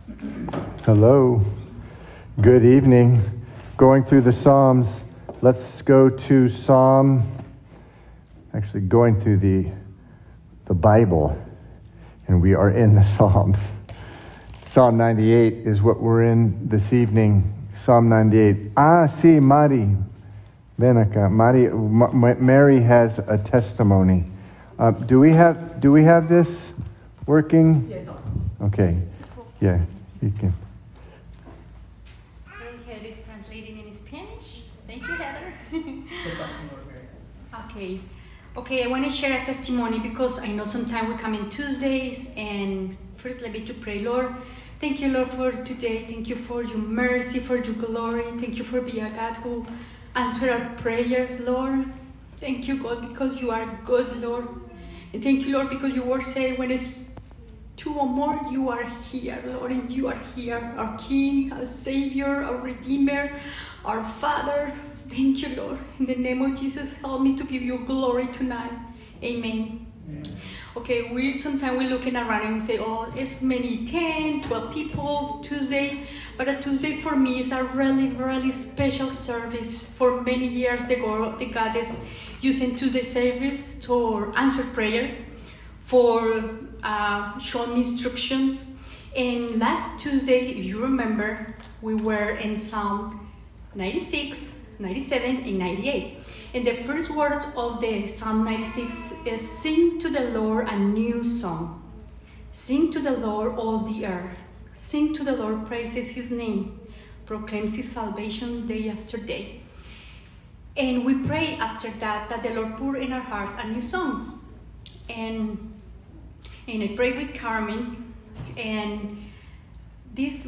Hello. Good evening. Going through the Psalms. Let's go to going through the Bible, and we are in the Psalms. Psalm 98 is what we're in this evening. Psalm 98. Sí, Mari. Ven acá. Mary has a testimony. Do we have this working? Yes. Okay. Yeah, you can. Heather is translating in Spanish. Thank you, Heather. Okay, I want to share a testimony because I know sometimes we come in Tuesdays, and first let me to pray. Lord, thank you, Lord, for today. Thank you for your mercy, for your glory. Thank you for being a God who answers our prayers, Lord. Thank you, God, because you are good, Lord. And thank you, Lord, because your word says when it's two or more, you are here, Lord, and you are here, our King, our Savior, our Redeemer, our Father. Thank you, Lord. In the name of Jesus, help me to give you glory tonight. Amen. Okay, sometimes we're looking around and we say, oh, it's many 10, 12 people Tuesday. But a Tuesday for me is a really, really special service. For many years, the God is using Tuesday service to answer prayer, for showing me instructions. And last Tuesday, if you remember, we were in Psalm 96, 97, and 98. And the first words of the Psalm 96 is, sing to the Lord a new song. Sing to the Lord all the earth. Sing to the Lord, praises his name. Proclaims his salvation day after day. And we pray after that the Lord pour in our hearts a new songs. And I pray with Carmen, and this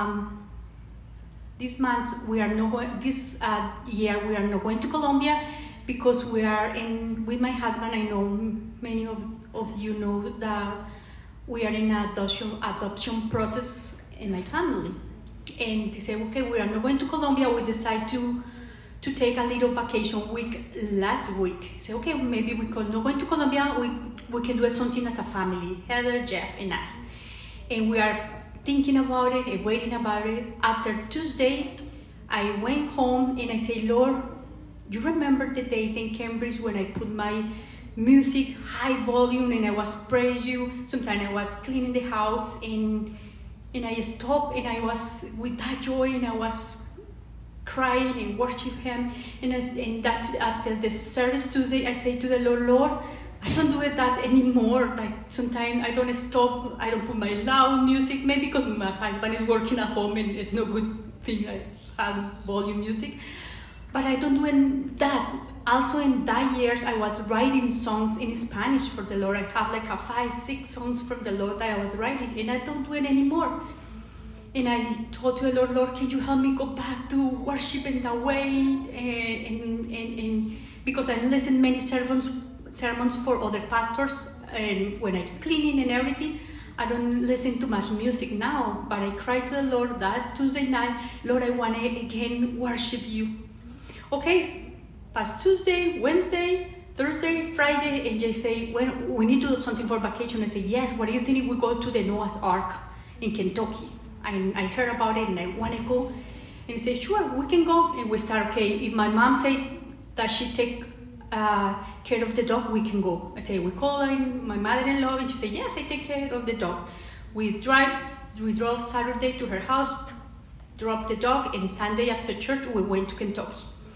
month we are not going. This year we are not going to Colombia because we are with my husband. I know many of you know that we are in an adoption process in my family, and they say, okay, we are not going to Colombia. We decide to take a little vacation week last week. Say, okay, maybe we could not going to Colombia. We can do something as a family, Heather, Jeff, and I. And we are thinking about it and waiting about it. After Tuesday, I went home and I say, Lord, you remember the days in Cambridge when I put my music high volume and I was praise you. Sometimes I was cleaning the house and I stopped and I was with that joy and I was crying and worship him. And that after the service Tuesday, I say to the Lord, I don't do that anymore. Like sometimes I don't stop, I don't put my loud music, maybe because my husband is working at home and it's no good thing I have volume music. But I don't do that. Also in that years, I was writing songs in Spanish for the Lord. I have like 5-6 songs from the Lord that I was writing, and I don't do it anymore. And I told to the Lord, can you help me go back to worship in that way? And because I listen many sermons for other pastors, and when I'm cleaning and everything, I don't listen to much music now, but I cried to the Lord that Tuesday night, Lord, I want to again worship you. Okay, past Tuesday, Wednesday, Thursday, Friday, and they say, well, we need to do something for vacation. I say, yes, what do you think if we go to the Noah's Ark in Kentucky? I heard about it and I want to go. And he said, sure, we can go. And we start, okay, if my mom say that she take care of the dog, we can go. I say, we call my mother-in-law, and she said, yes, I take care of the dog. We drove Saturday to her house, dropped the dog, and Sunday after church, we went to Kentucky.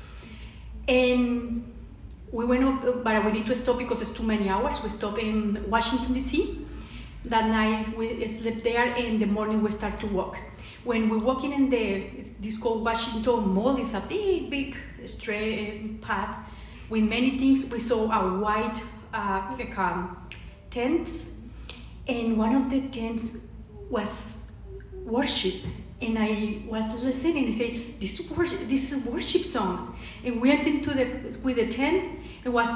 And we went up, but we need to stop because it's too many hours. We stopped in Washington, D.C. That night, we slept there, and in the morning, we start to walk. When we're walking in this called Washington Mall, it's a big straight path with many things. We saw a white tent, and one of the tents was worship. And I was listening and I said, this is worship songs. And we went into with the tent. It was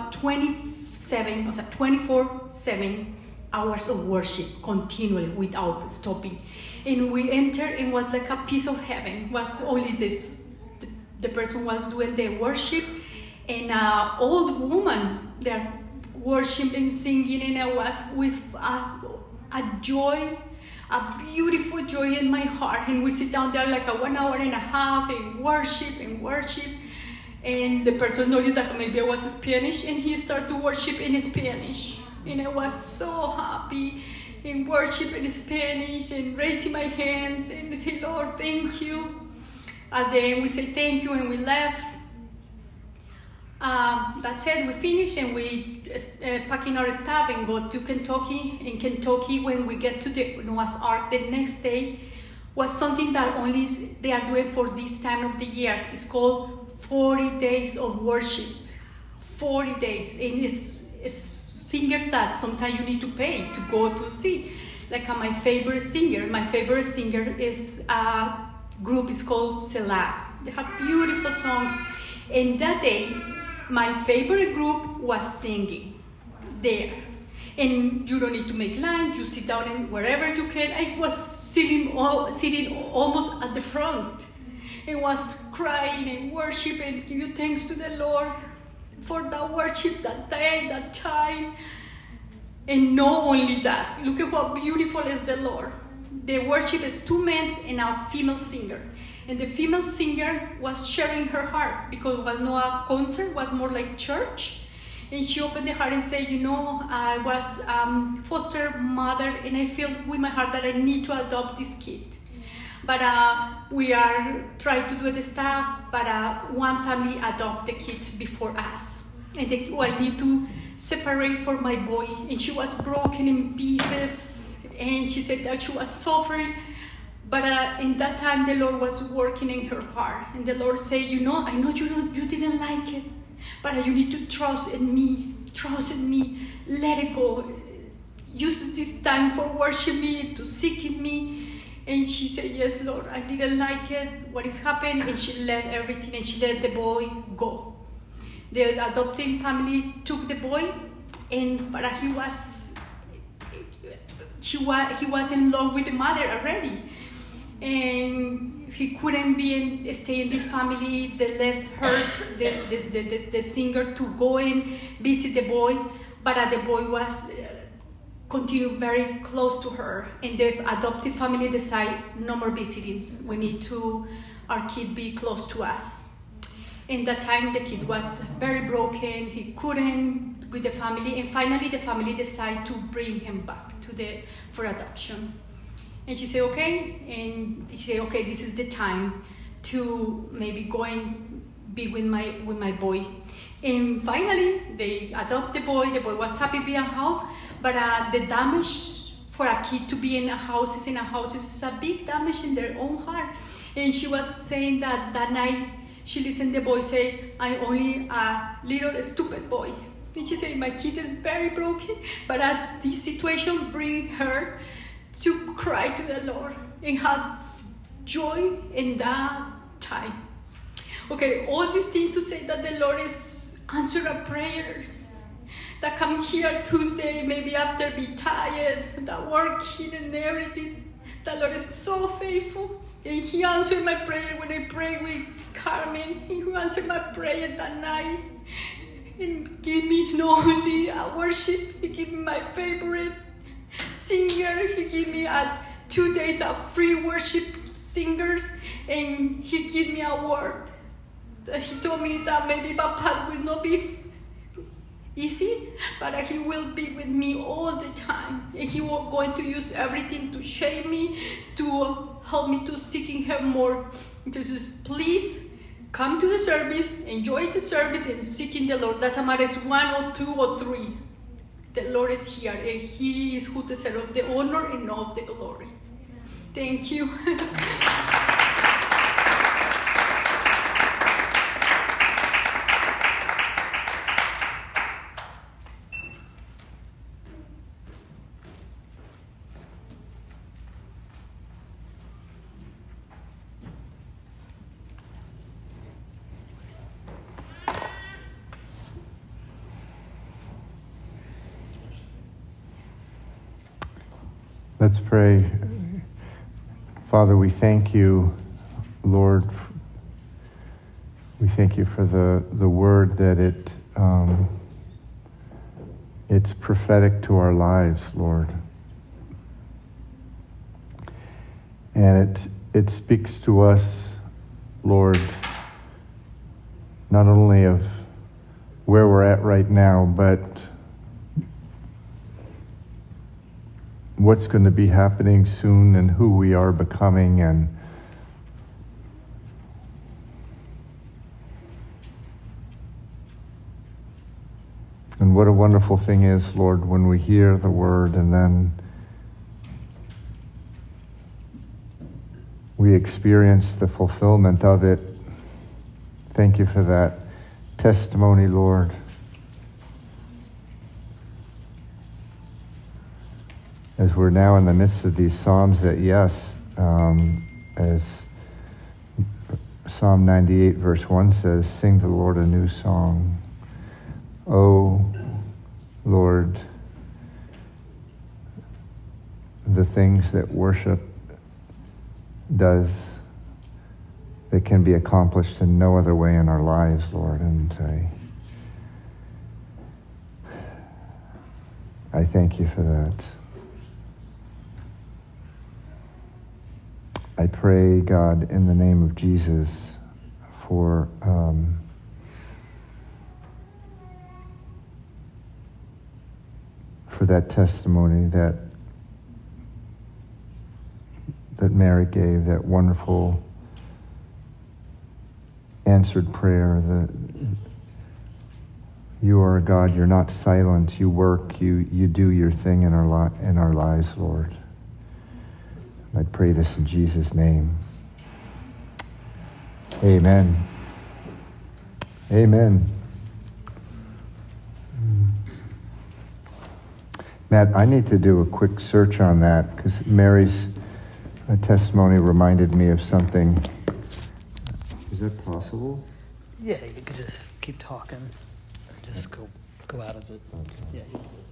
24/7 hours of worship continually without stopping. And we entered and it was like a piece of heaven. It was only this. The person was doing the worship, and an old woman there worshiping, singing, and I was with a joy. a beautiful joy in my heart. And we sit down there like a 1.5 hours and worship. And the person noticed that maybe I was Spanish, and he started to worship in Spanish. And I was so happy in worship in Spanish and raising my hands and say, Lord, thank you. And then we say thank you and we left. That's it, we finished and we packing our stuff and go to Kentucky. In Kentucky, when we get to the Noah's Ark, the next day was something that only they are doing for this time of the year. It's called 40 days of worship. 40 days. And it's singers that sometimes you need to pay to go to see. Like my favorite singer is a group is called Selah. They have beautiful songs. And that day, my favorite group was singing there. And you don't need to make lines, you sit down and wherever you can. I was sitting almost at the front. And was crying and worshiping, give you thanks to the Lord for that worship, that day, that time. And not only that, look at how beautiful is the Lord. The worship is 2 men and a female singer. And the female singer was sharing her heart because it was not a concert, it was more like church. And she opened the heart and said, I was foster mother and I feel with my heart that I need to adopt this kid. But we are trying to do the stuff, but one family adopt the kids before us. And I need to separate for my boy. And she was broken in pieces. And she said that she was suffering. But in that time, the Lord was working in her heart. And the Lord said, I know you didn't like it, but you need to trust in me. Trust in me. Let it go. Use this time for worshiping me, to seeking me. And she said, yes, Lord, I didn't like it, what is happening. And she let everything, and she let the boy go. The adopting family took the boy, but he was in love with the mother already. And he couldn't stay in this family. They left her, the singer, to go and visit the boy, but the boy was continued very close to her. And the adoptive family decided no more visitings. We need our kid be close to us. In that time, the kid was very broken. He couldn't with the family, and finally the family decided to bring him back for adoption. And she said, okay. And she said, okay, this is the time to maybe go and be with my boy. And finally, they adopt the boy. The boy was happy to be in a house, but the damage for a kid to be in a house is a big damage in their own heart. And she was saying that night, she listened to the boy say, I'm only a little stupid boy. And she said, my kid is very broken, but this situation bring her to cry to the Lord and have joy in that time. Okay, all these things to say that the Lord is answering our prayers. That come here Tuesday, maybe after be tired, that working and everything. The Lord is so faithful. And He answered my prayer when I prayed with Carmen. He answered my prayer that night. And give me not only a worship, He gave me my favorite singer. He gave me 2 days of free worship singers, and He gave me a word. He told me that maybe my path will not be easy, but He will be with me all the time. And He was going to use everything to shape me, to help me to seeking Him more. Just please come to the service, enjoy the service, and seeking the Lord. Doesn't matter if it's 1 or 2 or 3. The Lord is here, and He is who deserves the honor and all the glory. Thank you. Let's pray. Father, we thank you, Lord. We thank you for the word that it's prophetic to our lives, Lord. And it speaks to us, Lord, not only of where we're at right now, but what's going to be happening soon and who we are becoming. And what a wonderful thing is, Lord, when we hear the word and then we experience the fulfillment of it. Thank you for that testimony, Lord. As we're now in the midst of these Psalms, that yes, as Psalm 98 verse 1 says, sing the Lord a new song. Oh, Lord, the things that worship does that can be accomplished in no other way in our lives, Lord. And I thank you for that. I pray, God, in the name of Jesus, for that testimony that Mary gave, that wonderful answered prayer. You are a God, you're not silent, you work, you do your thing in our lives, Lord. I pray this in Jesus' name. Amen. Amen. Matt, I need to do a quick search on that because Mary's testimony reminded me of something. Is that possible? Yeah, you could just keep talking or just go out of it. Okay. Yeah.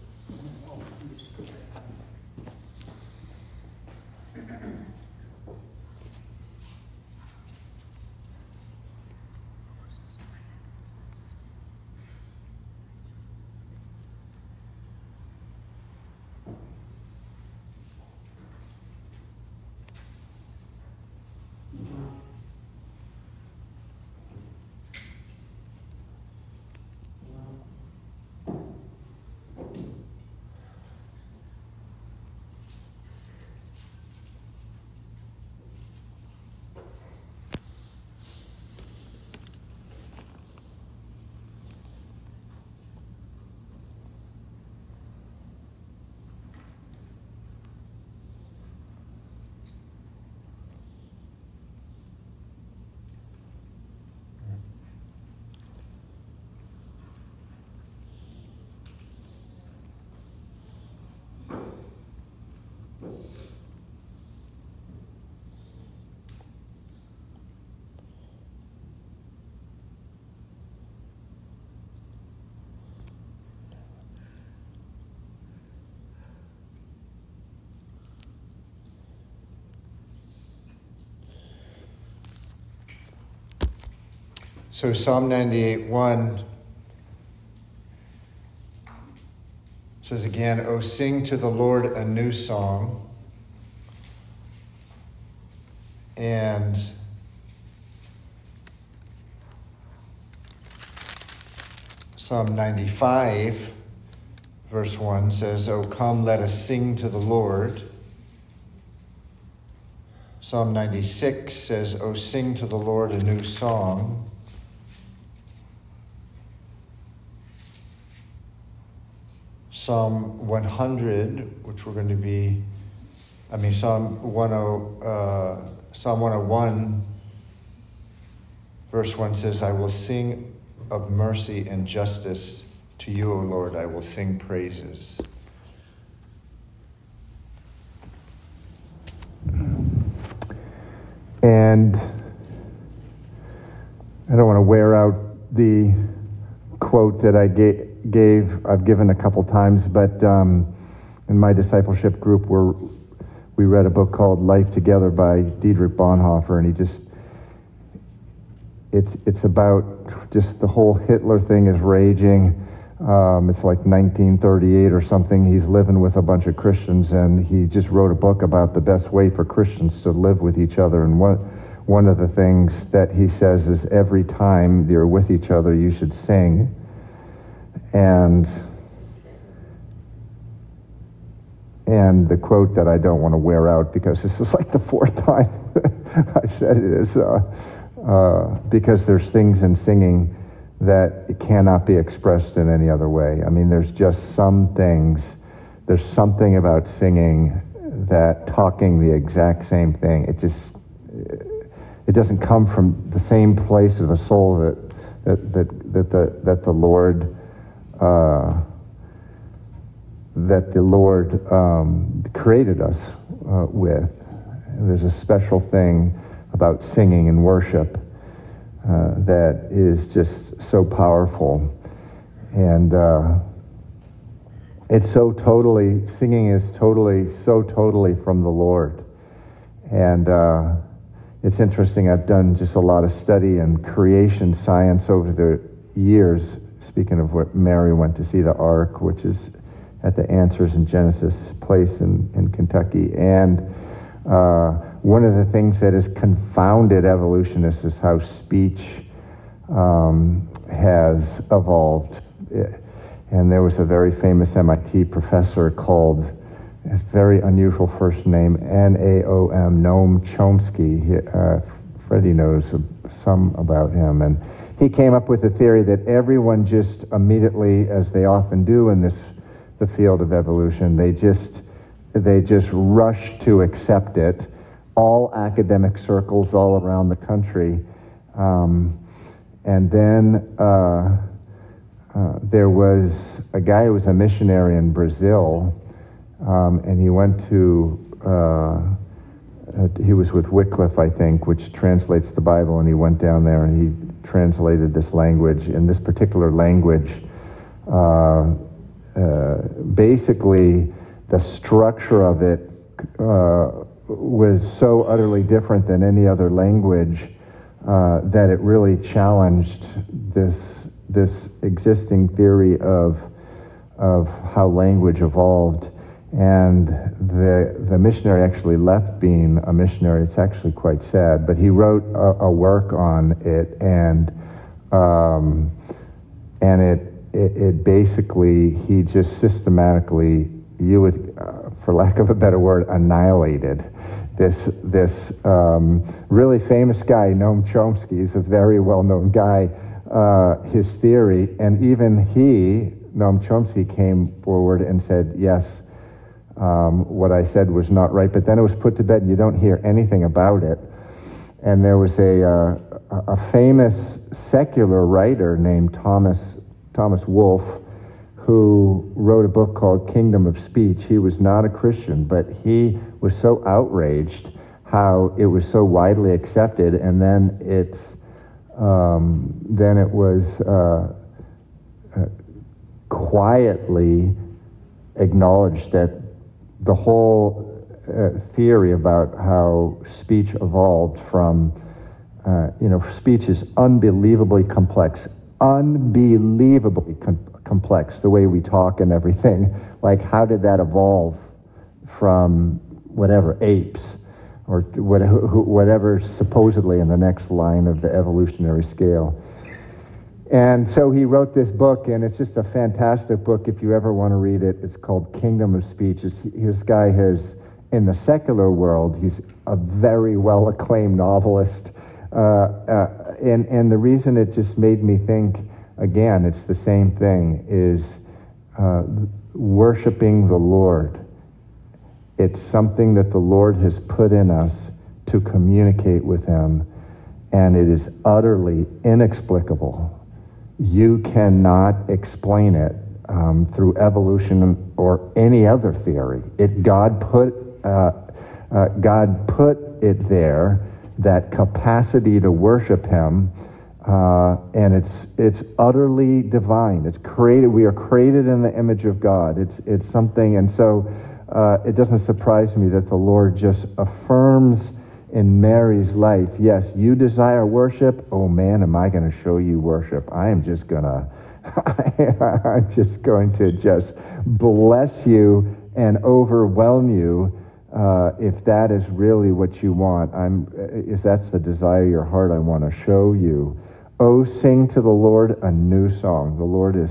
So Psalm 98:1 says again, "O sing to the Lord a new song." And Psalm 95 verse 1 says, "O come, let us sing to the Lord." Psalm 96 says, "O sing to the Lord a new song." Psalm 100, which we're going to be, Psalm 101, verse 1 says, "I will sing of mercy and justice to you, O Lord. I will sing praises." And I don't want to wear out the quote that I I've given a couple times, but in my discipleship group we read a book called Life Together by Dietrich Bonhoeffer, and it's about just the whole Hitler thing is raging. It's like 1938 or something. He's living with a bunch of Christians, and he just wrote a book about the best way for Christians to live with each other. And one of the things that he says is every time you're with each other, you should sing. And the quote that I don't want to wear out, because this is like the fourth time I said it, is because there's things in singing that it cannot be expressed in any other way. I mean, there's just some things, there's something about singing that talking the exact same thing, it doesn't come from the same place of the soul that the Lord created us with. There's a special thing about singing and worship that is just so powerful, and it's so totally, singing is so totally from the Lord. And it's interesting, I've done just a lot of study in creation science over the years. Speaking of what, Mary went to see the Ark, which is at the Answers in Genesis place in Kentucky. And one of the things that has confounded evolutionists is how speech has evolved. And there was a very famous MIT professor called, his very unusual first name, N-A-O-M, Noam Chomsky. Freddie knows some about him. And he came up with a theory that everyone just immediately, as they often do in the field of evolution, they just rush to accept it. All academic circles all around the country. And then there was a guy who was a missionary in Brazil, and he went to, he was with Wycliffe, I think, which translates the Bible, and he went down there and he translated this language. In this particular language, basically the structure of it was so utterly different than any other language that it really challenged this existing theory of how language evolved. And the missionary actually left being a missionary. It's actually quite sad, but he wrote a work on it, and it basically, he just systematically, you would, for lack of a better word, annihilated this really famous guy, Noam Chomsky. He's a very well-known guy. His theory, and even Noam Chomsky, came forward and said, yes, what I said was not right, but then it was put to bed and you don't hear anything about it. And there was a famous secular writer named Thomas Wolfe, who wrote a book called Kingdom of Speech. He was not a Christian, but he was so outraged how it was so widely accepted, and then it was quietly acknowledged that the whole theory about how speech evolved from, speech is unbelievably complex, complex, the way we talk and everything. Like, how did that evolve from whatever, apes, or whatever supposedly in the next line of the evolutionary scale? And so he wrote this book, and it's just a fantastic book if you ever want to read it. It's called Kingdom of Speech. This guy has, in the secular world, he's a very well-acclaimed novelist. And the reason it just made me think, again, it's the same thing, is worshiping the Lord. It's something that the Lord has put in us to communicate with Him, and it is utterly inexplicable. You cannot explain it through evolution or any other theory. God put it there, that capacity to worship Him, and it's utterly divine. It's created. We are created in the image of God. It's something, and so it doesn't surprise me that the Lord just affirms in Mary's life, yes, you desire worship. Oh man, am I going to show you worship. I am just going to I'm just going to just bless you and overwhelm you if that is really what you want. If that's the desire of your heart, I want to show you. Oh, sing to the Lord a new song. The Lord is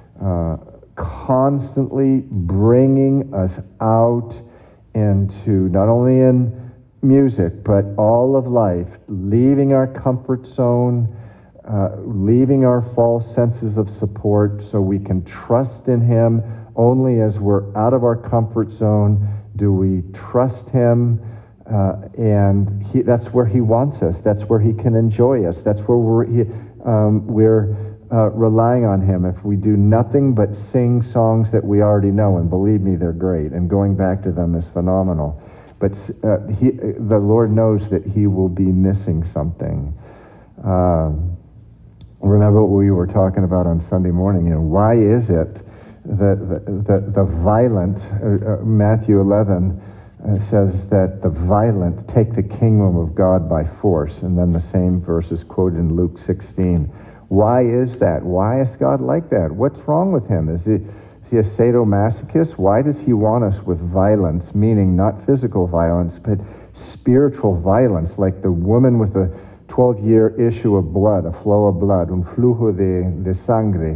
constantly bringing us out into, not only in music, but all of life, leaving our comfort zone, leaving our false senses of support so we can trust in him. Only as we're out of our comfort zone do we trust him, and that's where he wants us. That's where he can enjoy us. That's where we're relying on him. If we do nothing but sing songs that we already know, and believe me, they're great, and going back to them is phenomenal, but the Lord knows that he will be missing something. Remember what we were talking about on Sunday morning. Why is it that the violent, Matthew 11 says that the violent take the kingdom of God by force, and then the same verse is quoted in Luke 16. Why is that? Why is God like that? What's wrong with him? Is he a sadomasochist? Why does he want us with violence, meaning not physical violence, but spiritual violence, like the woman with the 12-year issue of blood, a flow of blood, un flujo de sangre?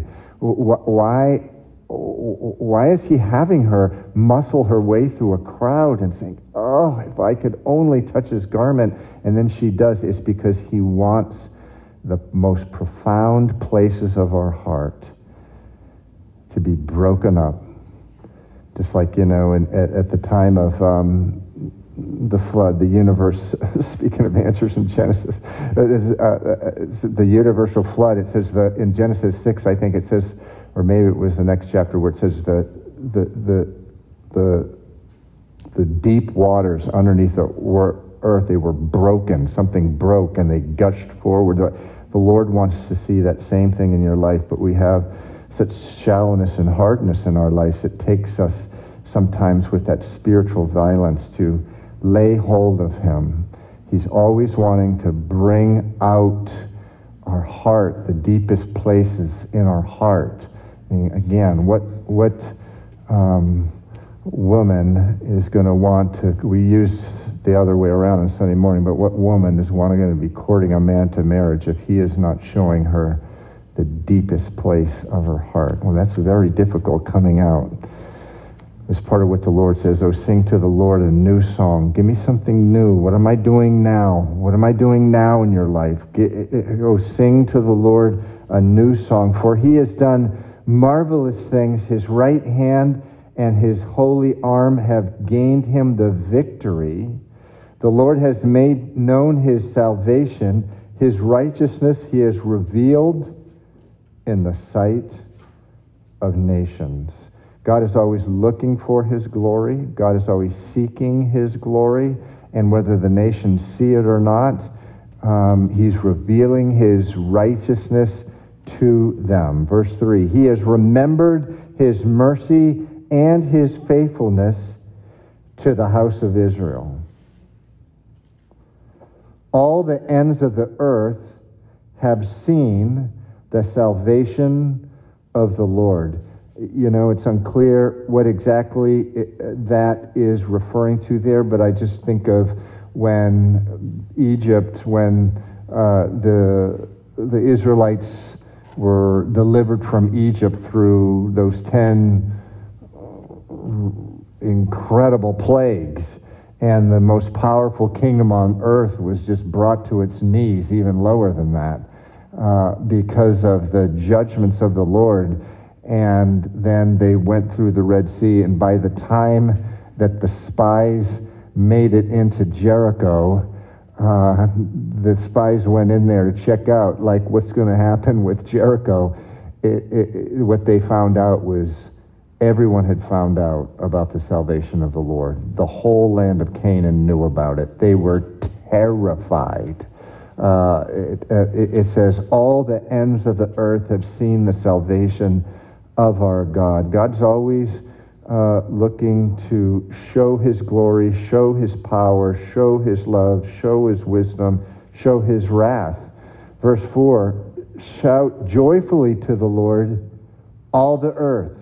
Why is he having her muscle her way through a crowd and saying, oh, if I could only touch his garment, and then she does? It's because he wants the most profound places of our heart to be broken up. Just like, at the time of the flood, the universe, speaking of answers in Genesis, the universal flood, it says in Genesis 6, I think it says, or maybe it was the next chapter where it says the deep waters underneath the earth, they were broken. Something broke and they gushed forward. The Lord wants to see that same thing in your life, but we have such shallowness and hardness in our lives. It takes us sometimes with that spiritual violence to lay hold of him. He's always wanting to bring out our heart, the deepest places in our heart. And again, what woman is going to want to, we used the other way around on Sunday morning, but what woman is going to be courting a man to marriage if he is not showing her the deepest place of her heart? Well, that's very difficult coming out. It's part of what the Lord says, oh, sing to the Lord a new song. Give me something new. What am I doing now? What am I doing now in your life? Oh, sing to the Lord a new song, for he has done marvelous things. His right hand and his holy arm have gained him the victory. The Lord has made known his salvation. His righteousness he has revealed in the sight of nations. God is always looking for his glory. God is always seeking his glory. And whether the nations see it or not, he's revealing his righteousness to them. Verse 3, he has remembered his mercy and his faithfulness to the house of Israel. All the ends of the earth have seen the salvation of the Lord. It's unclear what exactly that is referring to there, but I just think of when Egypt, when the Israelites were delivered from Egypt through those 10 incredible plagues, and the most powerful kingdom on earth was just brought to its knees, even lower than that, because of the judgments of the Lord. And then they went through the Red Sea, and by the time that the spies made it into Jericho, the spies went in there to check out, like, what's going to happen with Jericho. What they found out was everyone had found out about the salvation of the Lord. The whole land of Canaan knew about it. They were terrified. It says, all the ends of the earth have seen the salvation of our God. God's always looking to show his glory, show his power, show his love, show his wisdom, show his wrath. Verse 4, Shout joyfully to the Lord, all the earth.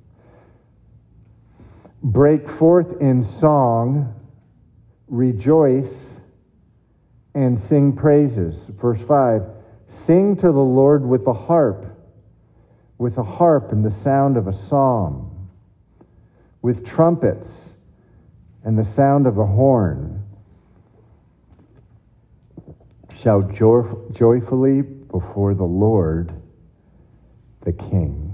Break forth in song, rejoice, and sing praises. Verse 5, sing to the Lord with a harp and the sound of a psalm, with trumpets and the sound of a horn. Shout joyfully before the Lord, the King.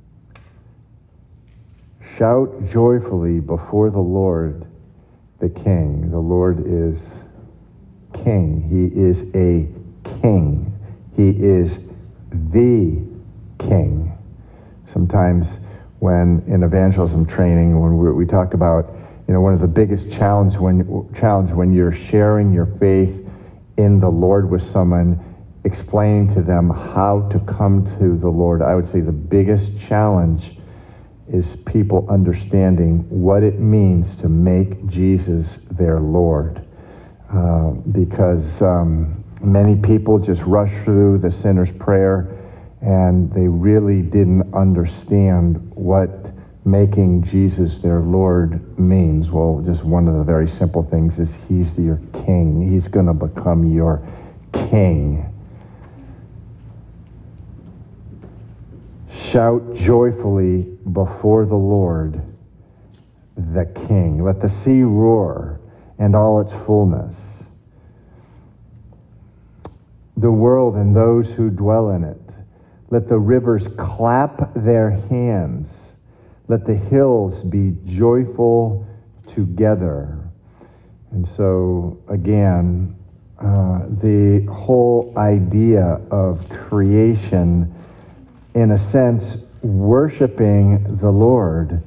Shout joyfully before the Lord, the King. The Lord is King. He is a King. He is the King. Sometimes when in evangelism training, when we talk about, one of the biggest challenge when you're sharing your faith in the Lord with someone, explaining to them how to come to the Lord, I would say the biggest challenge is people understanding what it means to make Jesus their Lord. Because many people just rush through the sinner's prayer and they really didn't understand what making Jesus their Lord means. Well, just one of the very simple things is he's your King. He's going to become your King. Shout joyfully before the Lord, the King. Let the sea roar and all its fullness. The world and those who dwell in it. Let the rivers clap their hands. Let the hills be joyful together. And so, again, the whole idea of creation, in a sense, worshiping the Lord,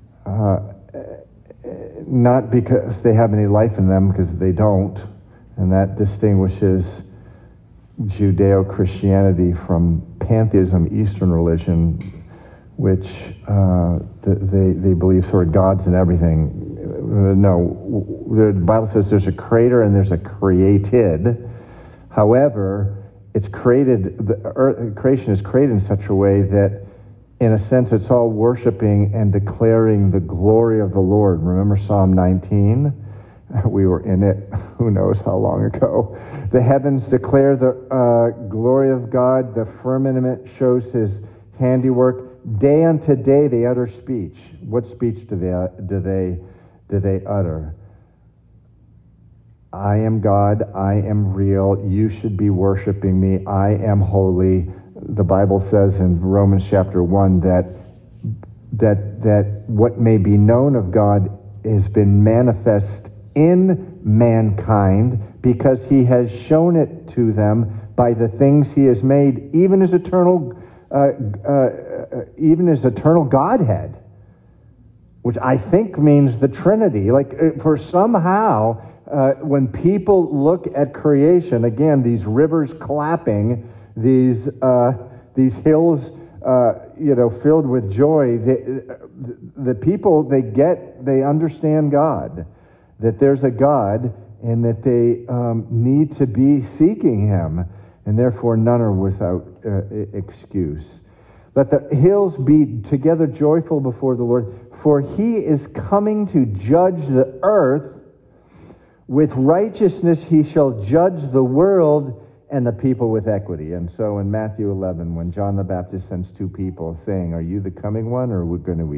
not because they have any life in them, because they don't, and that distinguishes Judeo-Christianity from pantheism, Eastern religion, which they believe sort of gods and everything. No, the Bible says there's a creator and there's a created. However, it's created. Creation is created in such a way that, in a sense, it's all worshiping and declaring the glory of the Lord. Remember Psalm 19? We were in it, who knows how long ago. The heavens declare the glory of God. The firmament shows his handiwork. Day unto day they utter speech. What speech do they utter? I am God. I am real. You should be worshiping me. I am holy. The Bible says in Romans chapter 1 that what may be known of God has been manifest in mankind because he has shown it to them by the things he has made, even his eternal Godhead, which I think means the Trinity. Like, for somehow, when people look at creation, again, these rivers clapping, these hills, filled with joy, the people, they understand God, that there's a God, and that they need to be seeking him, and therefore none are without excuse. Let the hills be together joyful before the Lord, for he is coming to judge the earth. With righteousness he shall judge the world and the people with equity. And so in Matthew 11, when John the Baptist sends two people saying, "Are you the coming one, or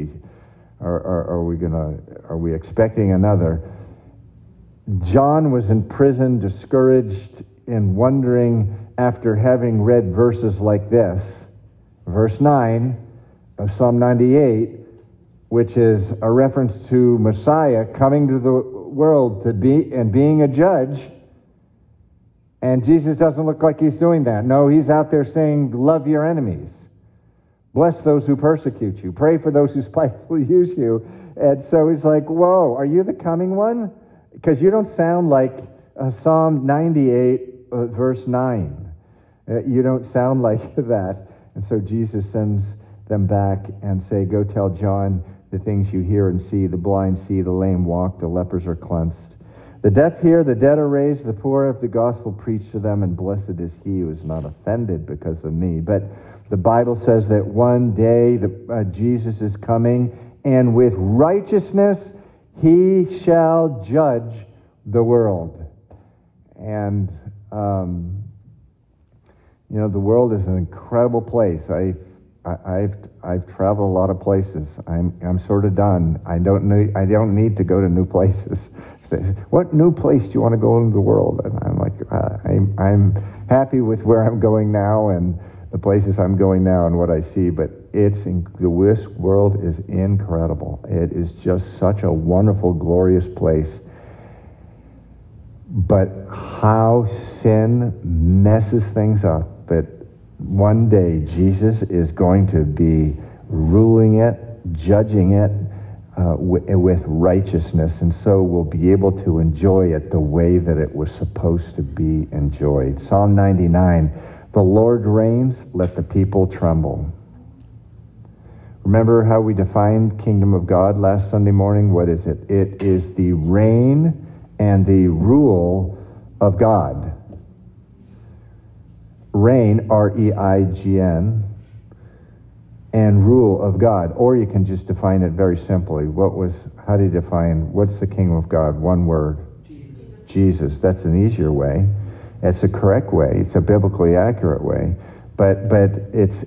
are we expecting another?" John was in prison, discouraged and wondering, after having read verses like this, verse 9 of Psalm 98, which is a reference to Messiah coming to the world to be and being a judge. And Jesus doesn't look like he's doing that. No, he's out there saying, love your enemies. Bless those who persecute you. Pray for those who spitefully use you. And so he's like, whoa, are you the coming one? Because you don't sound like Psalm 98, verse 9. You don't sound like that. And so Jesus sends them back and say, go tell John the things you hear and see. The blind see, the lame walk, the lepers are cleansed, The deaf hear, the dead are raised, the poor have the gospel preached to them, and blessed is he who is not offended because of me. But the Bible says that one day Jesus is coming, and with righteousness he shall judge the world. And, the world is an incredible place. I've traveled a lot of places. I'm sort of done. I don't need to go to new places. What new place do you want to go into the world? And I'm like, I'm happy with where I'm going now and the places I'm going now and what I see. But this world is incredible. It is just such a wonderful, glorious place. But how sin messes things up. But one day Jesus is going to be ruling it, judging it, with righteousness, and so we'll be able to enjoy it the way that it was supposed to be enjoyed. Psalm 99, the Lord reigns, let the people tremble. Remember how we defined kingdom of God last Sunday morning? What is it? It is the reign and the rule of God. Reign, R-E-I-G-N, and rule of God. Or you can just define it very simply. How do you define, what's the kingdom of God? One word. Jesus. That's an easier way. It's a correct way. It's a biblically accurate way. But it's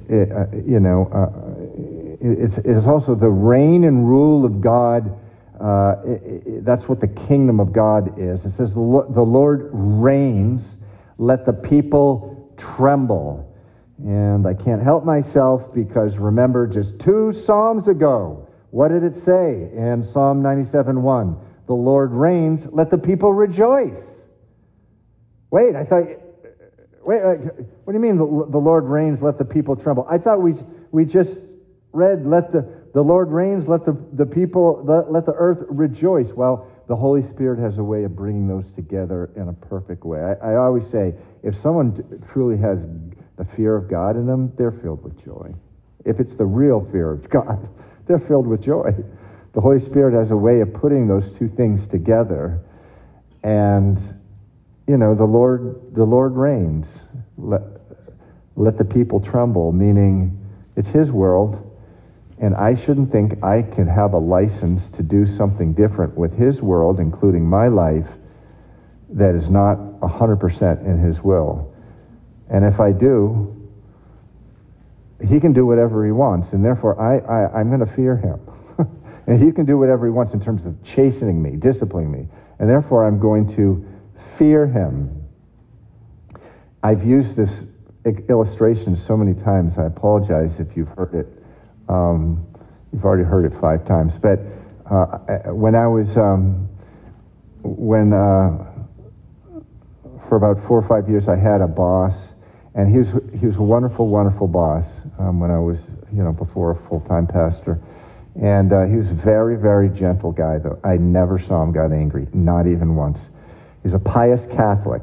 also the reign and rule of God. That's what the kingdom of God is. It says the Lord reigns, let the people tremble. And I can't help myself because remember just 2 Psalms ago, what did it say in Psalm 97:1? The Lord reigns, let the people rejoice. What do you mean the Lord reigns, let the people tremble? I thought we just read, let the Lord reigns, let the people, let the earth rejoice. Well, the Holy Spirit has a way of bringing those together in a perfect way. I always say, if someone truly has the fear of God in them, they're filled with joy. If it's the real fear of God, they're filled with joy. The Holy Spirit has a way of putting those two things together. And, the Lord reigns. Let the people tremble, meaning it's his world, and I shouldn't think I can have a license to do something different with his world, including my life, that is not 100% in his will. And if I do, he can do whatever he wants, and therefore I'm going to fear him. And he can do whatever he wants in terms of chastening me, disciplining me, and therefore I'm going to fear him. I've used this illustration so many times, I apologize if you've heard it. You've already heard it 5 times. But when I was, for about 4 or 5 years, I had a boss, and he was a wonderful, wonderful boss when I was, before a full-time pastor. And he was a very, very gentle guy, though. I never saw him get angry, not even once. He was a pious Catholic.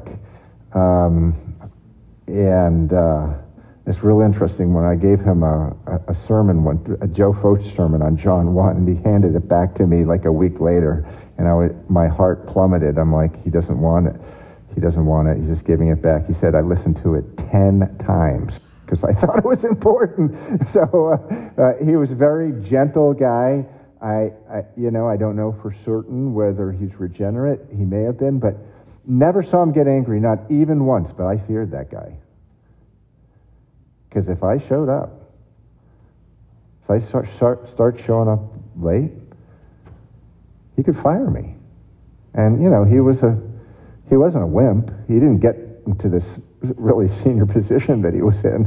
It's real interesting. When I gave him a sermon, a Joe Focht sermon on John 1, and he handed it back to me like a week later, and my heart plummeted. I'm like, he doesn't want it. He doesn't want it. He's just giving it back. He said, I listened to it 10 times because I thought it was important. So he was a very gentle guy. I don't know for certain whether he's regenerate. He may have been, but never saw him get angry, not even once. But I feared that guy. Because if I showed up, if I start showing up late, he could fire me. And, he wasn't a wimp. He didn't get into this really senior position that he was in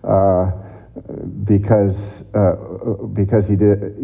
because he did,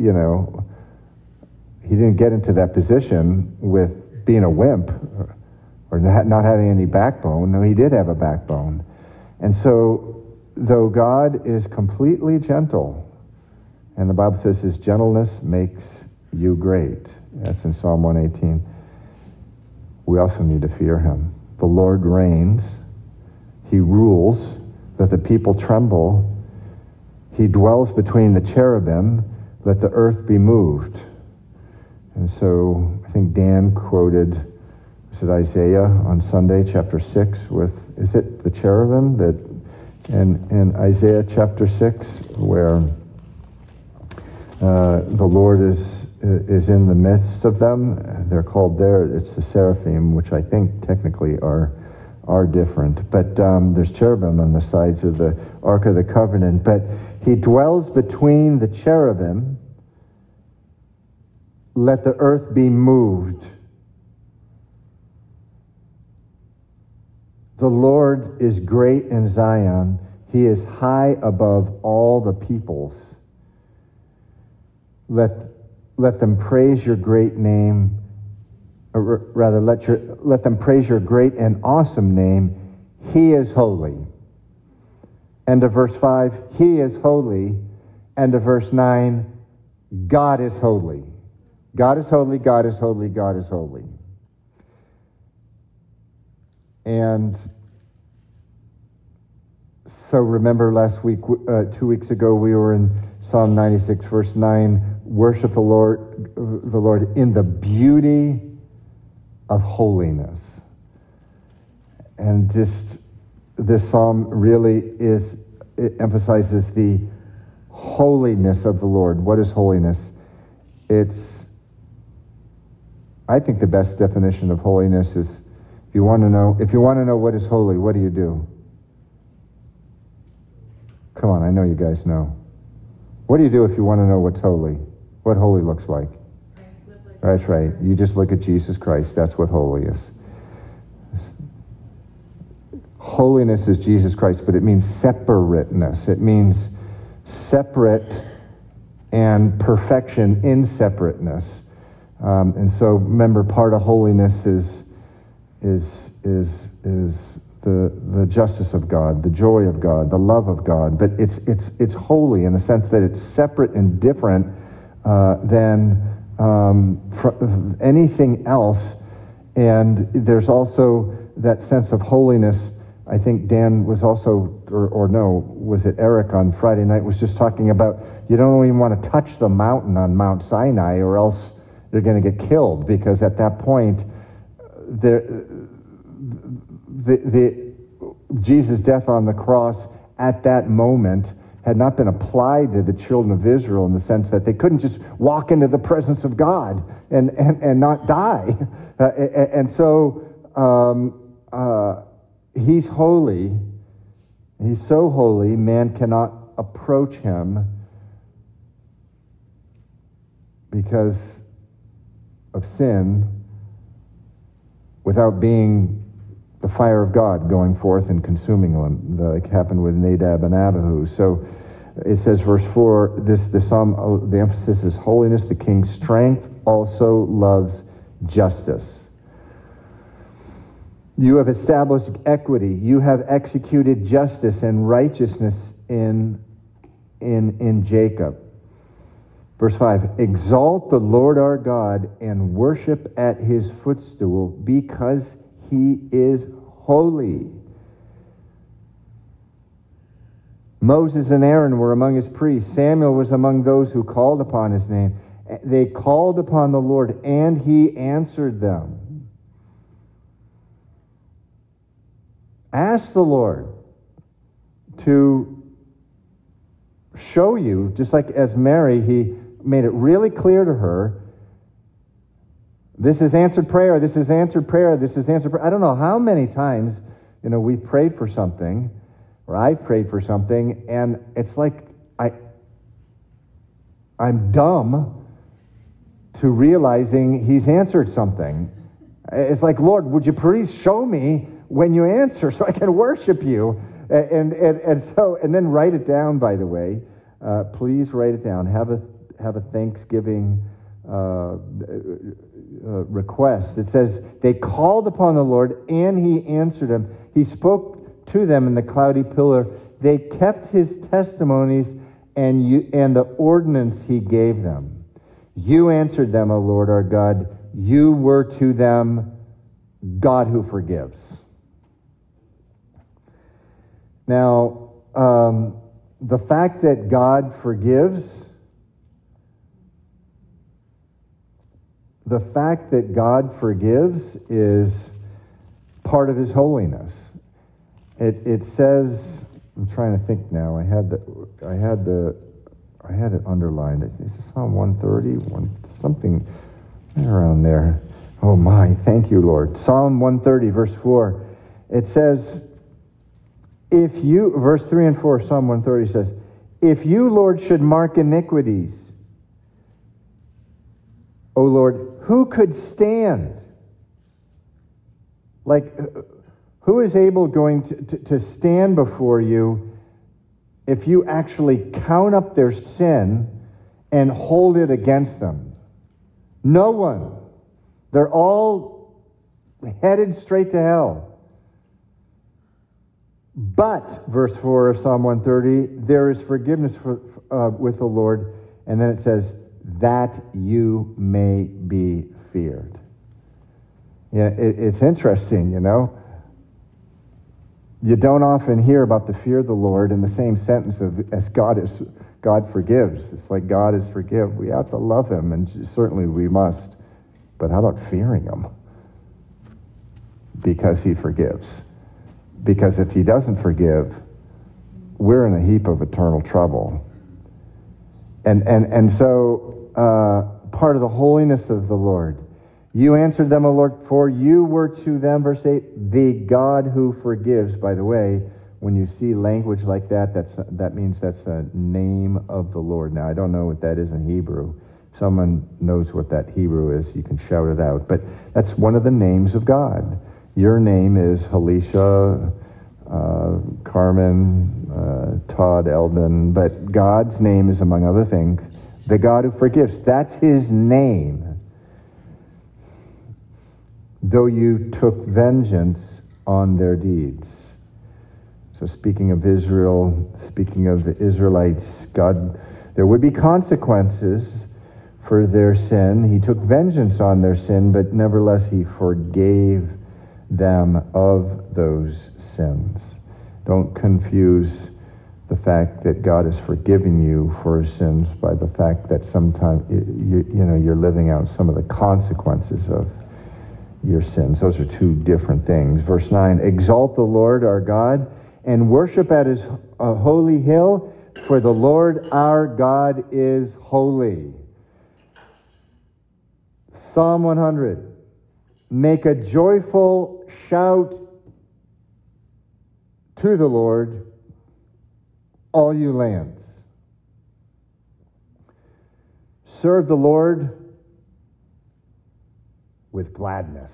he didn't get into that position with being a wimp or not having any backbone. No, he did have a backbone. And so, though God is completely gentle, and the Bible says his gentleness makes you great. That's in Psalm 118. We also need to fear him. The Lord reigns. He rules, that the people tremble. He dwells between the cherubim. Let the earth be moved. And so I think Dan quoted is it Isaiah on Sunday, chapter 6, is it the cherubim that in Isaiah chapter 6, where the Lord is in the midst of them. They're called it's the seraphim, which I think technically are different. But there's cherubim on the sides of the Ark of the Covenant. But he dwells between the cherubim. Let the earth be moved. The Lord is great in Zion. He is high above all the peoples. Let them praise your great name, or rather, let them praise your great and awesome name. He is holy. End of verse 5, he is holy. End of verse 9, God is holy. God is holy, God is holy, God is holy. And so remember last week, 2 weeks ago, we were in Psalm 96, verse 9, worship the Lord in the beauty of holiness. And just this psalm really it emphasizes the holiness of the Lord. What is holiness? I think the best definition of holiness is, if you want to know what is holy, what do you do? Come on, I know you guys know. What do you do if you want to know what's holy? What holy looks like? That's right. You just look at Jesus Christ. That's what holy is. Holiness is Jesus Christ, but it means separateness. It means separate and perfection in separateness. And so, remember, part of holiness is the justice of God, the joy of God, the love of God. But it's holy in the sense that it's separate and different than anything else. And there's also that sense of holiness. I think Dan was also, was it Eric on Friday night, was just talking about, you don't even want to touch the mountain on Mount Sinai, or else you're going to get killed, because at that point, Jesus' death on the cross at that moment had not been applied to the children of Israel, in the sense that they couldn't just walk into the presence of God and not die. And so he's holy. He's so holy, man cannot approach him because of sin without being the fire of God going forth and consuming them, like happened with Nadab and Abihu. So it says, verse 4, the psalm, the emphasis is holiness. The king's strength also loves justice. You have established equity. You have executed justice and righteousness in Jacob. Verse 5, exalt the Lord our God and worship at his footstool, because he is holy. Moses and Aaron were among his priests. Samuel was among those who called upon his name. They called upon the Lord, and he answered them. Ask the Lord to show you, just like as Mary, he made it really clear to her, this is answered prayer, this is answered prayer, this is answered prayer. I don't know how many times, we've prayed for something, or I've prayed for something, and it's like I'm dumb to realizing he's answered something. It's like, Lord, would you please show me when you answer so I can worship you? And then write it down, by the way. Please write it down. Have a Thanksgiving request. It says, they called upon the Lord, and he answered them. He spoke to them in the cloudy pillar. They kept his testimonies and the ordinance he gave them. You answered them, O Lord our God. You were to them God who forgives. Now, the fact that God forgives, the fact that God forgives is part of his holiness. It says, I'm trying to think now. I had it underlined. Is it Psalm 130? Something around there. Oh my, thank you, Lord. Psalm 130, verse 4. It says, verse 3 and 4, Psalm 130 says, if you, Lord, should mark iniquities, O Lord, who could stand? Like, who is able to stand before you if you actually count up their sin and hold it against them? No one. They're all headed straight to hell. But, verse 4 of Psalm 130, there is forgiveness with the Lord. And then it says, that you may be feared. Yeah, it's interesting, you know. You don't often hear about the fear of the Lord in the same sentence as God forgives. It's like God is forgive. We have to love him, and certainly we must. But how about fearing him? Because he forgives. Because if he doesn't forgive, we're in a heap of eternal trouble. And so part of the holiness of the Lord. You answered them, O Lord, for you were to them, verse 8, the God who forgives. By the way, when you see language like that, that means that's a name of the Lord. Now, I don't know what that is in Hebrew. Someone knows what that Hebrew is, you can shout it out. But that's one of the names of God. Your name is Halisha, Carmen, Todd, Eldon, but God's name is, among other things, the God who forgives. That's his name. Though you took vengeance on their deeds. So speaking of Israel, speaking of the Israelites, God, there would be consequences for their sin. He took vengeance on their sin, but nevertheless he forgave them of those sins. Don't confuse the fact that God is forgiving you for sins by the fact that sometimes you're living out some of the consequences of your sins. Those are two different things. Verse 9, exalt the Lord our God and worship at his holy hill, for the Lord our God is holy. Psalm 100, make a joyful shout to the Lord, all you lands. Serve the Lord with gladness.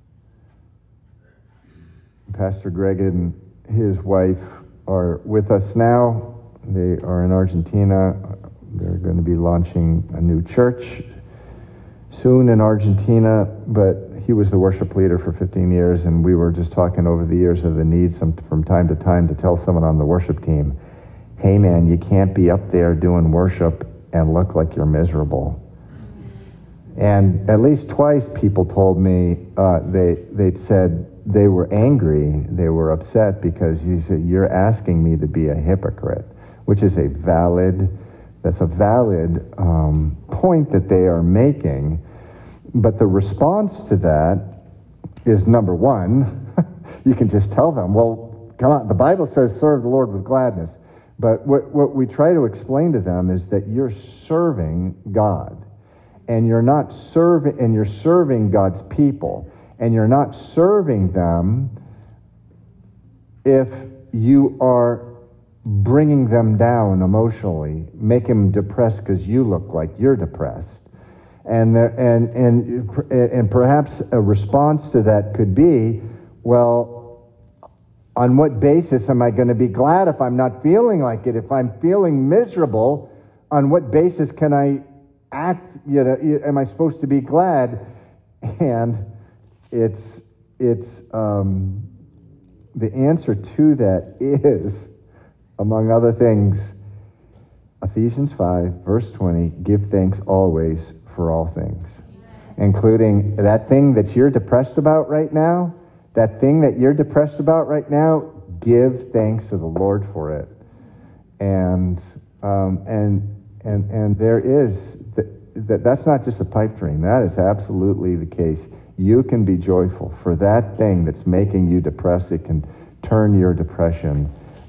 Pastor Greg and his wife are with us now. They are in Argentina. They're going to be launching a new church soon in Argentina, but he was the worship leader for 15 years, and we were just talking over the years of the need from time to time to tell someone on the worship team, hey man, you can't be up there doing worship and look like you're miserable. And at least twice people told me, they said they were angry, they were upset because you said, you're asking me to be a hypocrite, which is a valid point that they are making. But the response to that is, number one, you can just tell them, well, come on, the Bible says serve the Lord with gladness. But what we try to explain to them is that you're serving God. And you're serving God's people. And you're not serving them if you are bringing them down emotionally, make them depressed because you look like you're depressed. And perhaps a response to that could be, well, on what basis am I going to be glad if I'm not feeling like it? If I'm feeling miserable, on what basis can I act, am I supposed to be glad? And it's the answer to that is, among other things, Ephesians 5, verse 20, give thanks always for all things, including that thing that you're depressed about right now. That thing that you're depressed about right now, give thanks to the Lord for it. And there is that's not just a pipe dream. That is absolutely the case. You can be joyful for that thing that's making you depressed. It can turn your depression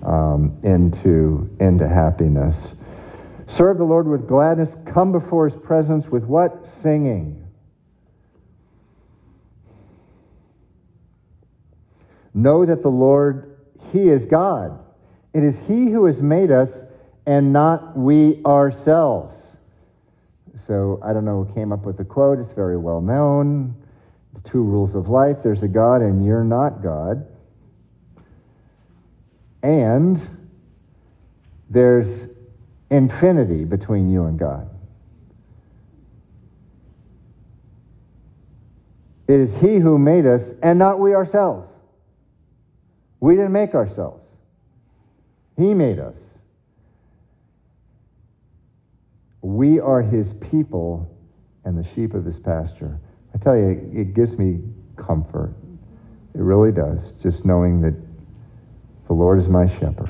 into happiness. Serve the Lord with gladness. Come before his presence with what? Singing. Know that the Lord, he is God. It is he who has made us and not we ourselves. So I don't know who came up with the quote. It's very well known. The 2 rules of life. There's a God and you're not God. And there's infinity between you and God. It is he who made us and not we ourselves. We didn't make ourselves. He made us. We are his people and the sheep of his pasture. I tell you, it gives me comfort. It really does, just knowing that the Lord is my shepherd.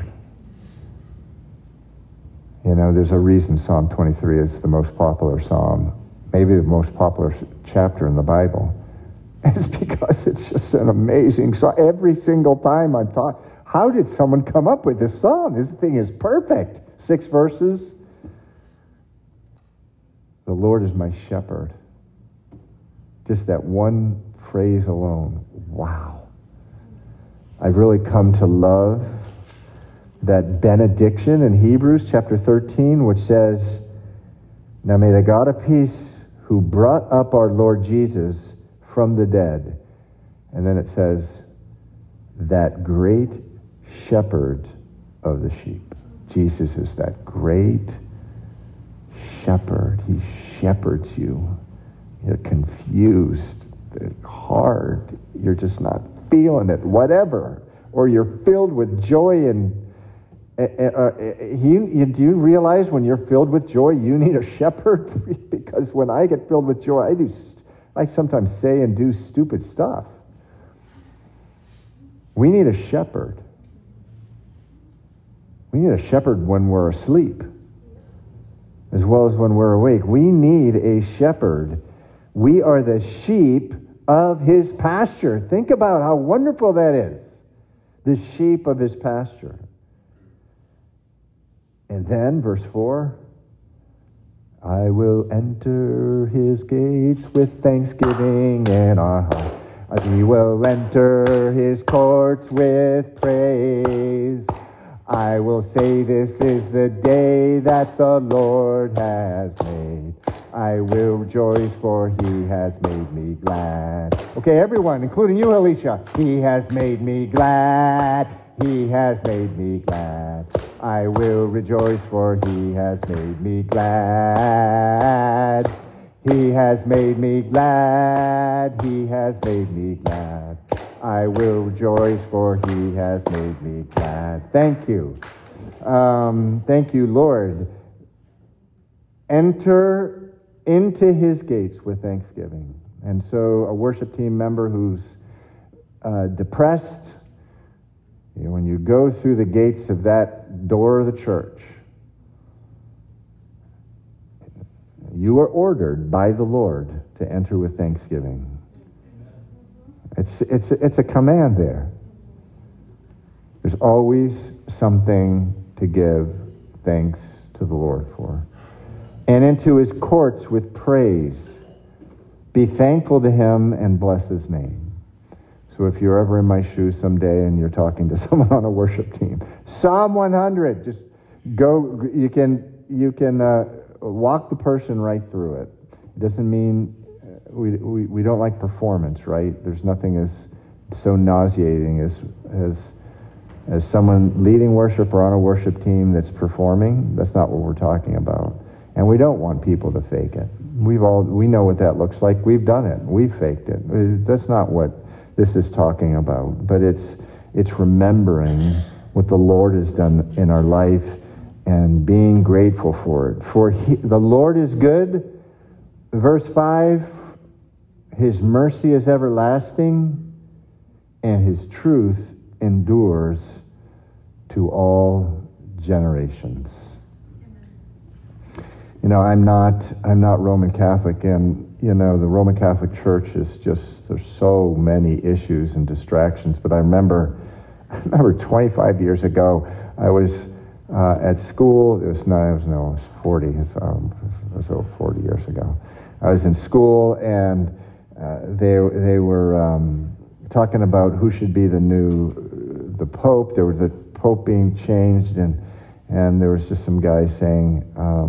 You know, there's a reason Psalm 23 is the most popular psalm, maybe the most popular chapter in the Bible. And it's because it's just an amazing song. Every single time I'm thought, how did someone come up with this psalm? This thing is perfect. 6 verses. The Lord is my shepherd. Just that one phrase alone. Wow. I've really come to love that benediction in Hebrews chapter 13, which says, now may the God of peace who brought up our Lord Jesus from the dead. And then it says, that great shepherd of the sheep. Jesus is that great shepherd. He shepherds you. You're confused, hard. You're just not feeling it, whatever. Or you're filled with joy and do you realize when you're filled with joy, you need a shepherd? Because when I get filled with joy, I sometimes say and do stupid stuff. We need a shepherd. We need a shepherd when we're asleep, as well as when we're awake. We need a shepherd. We are the sheep of his pasture. Think about how wonderful that is. The sheep of his pasture. And then, verse 4, I will enter his gates with thanksgiving in our heart. We will enter his courts with praise. I will say this is the day that the Lord has made. I will rejoice for he has made me glad. Okay, everyone, including you, Alicia. He has made me glad. He has made me glad. I will rejoice for he has made me glad. He has made me glad. He has made me glad. I will rejoice for he has made me glad. Thank you. Thank you, Lord. Enter into his gates with thanksgiving. And so a worship team member who's depressed, when you go through the gates of that door of the church, you are ordered by the Lord to enter with thanksgiving. It's a command there. There's always something to give thanks to the Lord for. And into his courts with praise. Be thankful to him and bless his name. So if you're ever in my shoes someday and you're talking to someone on a worship team, Psalm 100, just go, you can walk the person right through it. It doesn't mean we don't like performance, right? There's nothing as so nauseating as someone leading worship or on a worship team that's performing. That's not what we're talking about. And we don't want people to fake it. We know what that looks like. We've done it. We've faked it. That's not what this is talking about. But it's remembering what the Lord has done in our life and being grateful for it. For the Lord is good. Verse 5, his mercy is everlasting, and his truth endures to all generations. I'm not Roman Catholic, and the Roman Catholic Church is just, there's so many issues and distractions. But I remember 25 years ago, I was at school. It was 40. It was over 40 years ago. I was in school, and they were talking about who should be the Pope. There was the Pope being changed, and there was just some guy saying,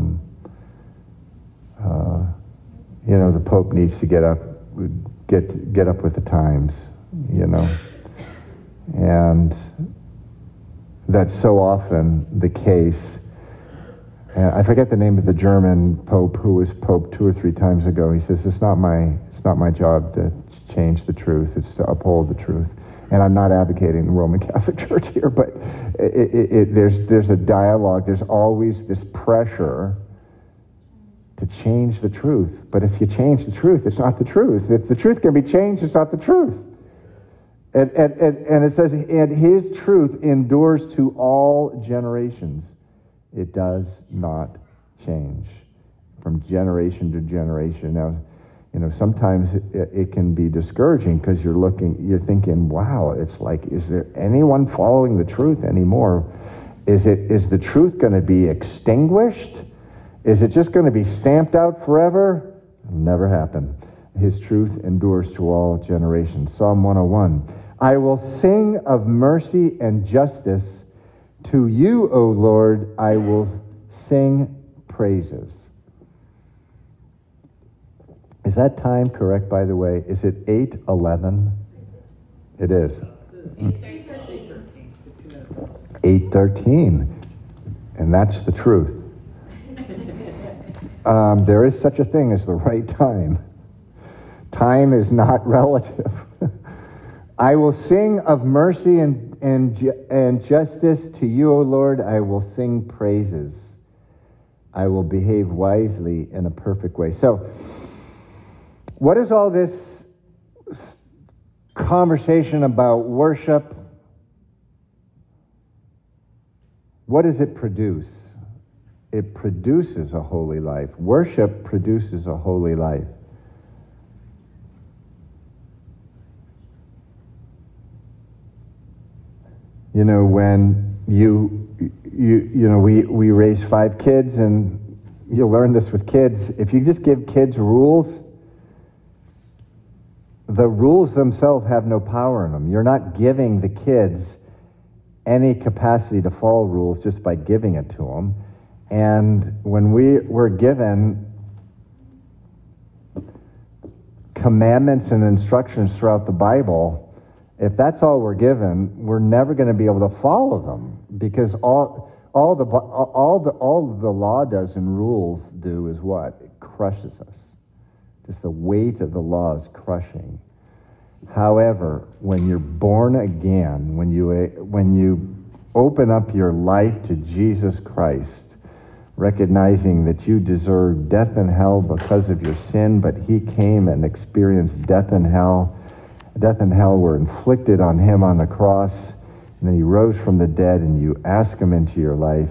the Pope needs to get up with the times, and that's so often the case. And I forget the name of the German Pope who was Pope 2 or 3 times ago. He says, it's not my job to change the truth, it's to uphold the truth. And I'm not advocating the Roman Catholic Church here, but there's a dialogue. There's always this pressure to change the truth. But if you change the truth, it's not the truth. If the truth can be changed, it's not the truth. And it says, and his truth endures to all generations. It does not change from generation to generation. Now, sometimes it can be discouraging because you're thinking, wow, it's like, is there anyone following the truth anymore? Is the truth going to be extinguished? Is it just going to be stamped out forever? It'll never happen. His truth endures to all generations. Psalm 101. I will sing of mercy and justice. To you, O Lord, I will sing praises. Is that time correct, by the way? Is it 8:11? It is. 8:13. And that's the truth. There is such a thing as the right time. Time is not relative. I will sing of mercy and justice to you, O Lord. I will sing praises. I will behave wisely in a perfect way. So, what is all this conversation about worship? What does it produce? It produces a holy life. Worship produces a holy life. When we raise 5 kids, and you'll learn this with kids. If you just give kids rules, the rules themselves have no power in them. You're not giving the kids any capacity to follow rules just by giving it to them. And when we were given commandments and instructions throughout the Bible, if that's all we're given, we're never going to be able to follow them, because all the law does and rules do is what? It crushes us. Just the weight of the law is crushing. However, when you're born again, when you open up your life to Jesus Christ, recognizing that you deserve death and hell because of your sin, but he came and experienced death and hell. Death and hell were inflicted on him on the cross, and then he rose from the dead, and you ask him into your life,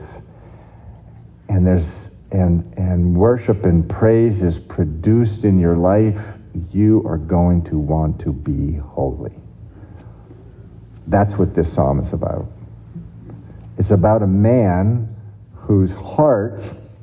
and worship and praise is produced in your life. You are going to want to be holy. That's what this psalm is about. It's about a man whose heart,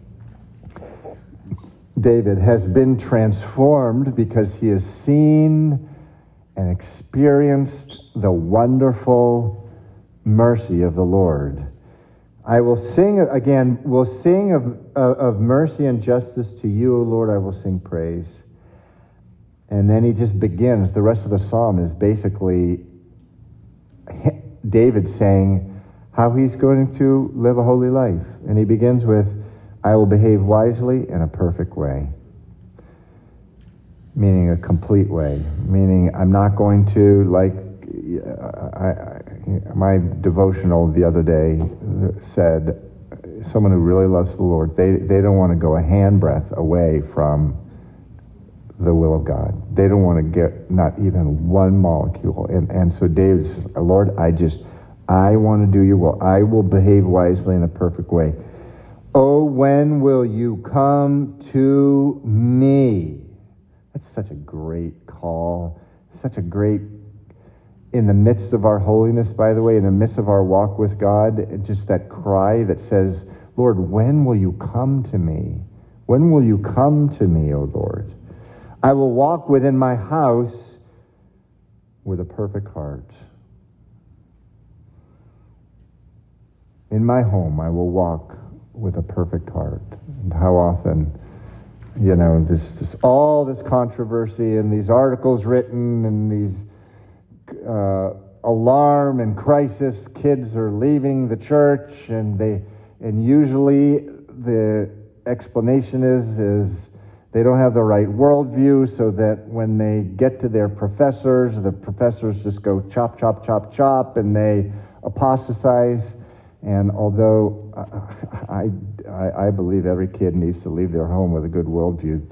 David, has been transformed because he has seen and experienced the wonderful mercy of the Lord. I will sing again, will sing of mercy and justice to you, O Lord. I will sing praise. And then he just begins. The rest of the psalm is basically David saying how he's going to live a holy life. And he begins with, I will behave wisely in a perfect way. Meaning a complete way. Meaning I'm not going to, like, my devotional the other day said, someone who really loves the Lord, they don't want to go a handbreadth away from the will of God. They don't want to get not even one molecule. And so David says, Lord, I want to do your will. I will behave wisely in a perfect way. Oh, when will you come to me? That's such a great call. Such a great, in the midst of our holiness, by the way, in the midst of our walk with God, just that cry that says, Lord, when will you come to me? When will you come to me, O Lord? I will walk within my house with a perfect heart. In my home, I will walk with a perfect heart. And how often, this all this controversy and these articles written and these alarm and crisis, kids are leaving the church, and usually the explanation is they don't have the right worldview, so that when they get to their professors, the professors just go chop, chop, chop, chop, and they apostatize. And although I believe every kid needs to leave their home with a good worldview,